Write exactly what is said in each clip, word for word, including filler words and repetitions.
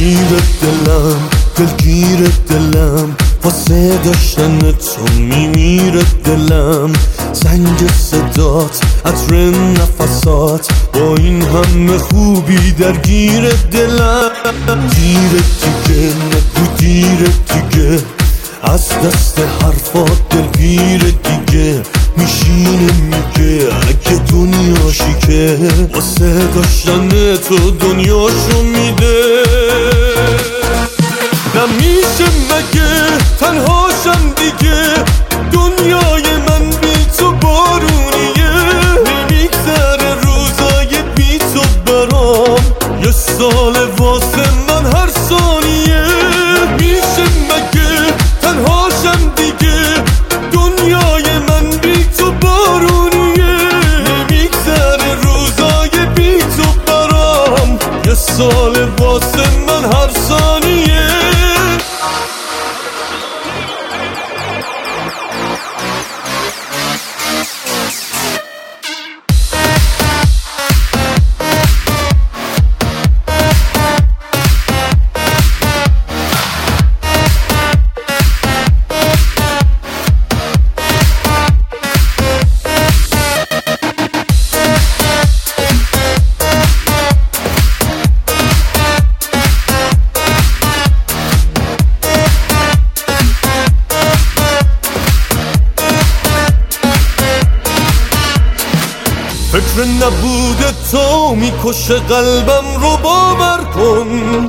دلگیر دلم دلگیر دلم واسه داشتن تو میمیره دلم. زنگ صدات عطر نفسات با این همه خوبی درگیر دلم. دیر دیگه نگو دیر دیگه از دست حرفات دلگیر دیگه میشینه میگه اگه دنیاشی که واسه داشتن تو دنیاشو میده. نمیشه مگه تنهاشم دیگه دنیای من بی تو بارونیه. نمیگذره روزای بی تو برام یه سال واسه من هر ثانیه. نمیشه مگه تنهاشم دیگه دنیای من بی تو بارونیه. نمیگذره روزای بی تو برام یه سال واسه من هر ثانیه. فکر نبود تو میکشه قلبم رو باور کن.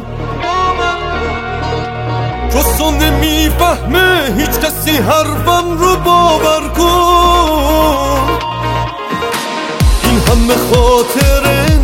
چو نمیفهمه هیچ کسی حرفم رو باور کن. این همه خاطره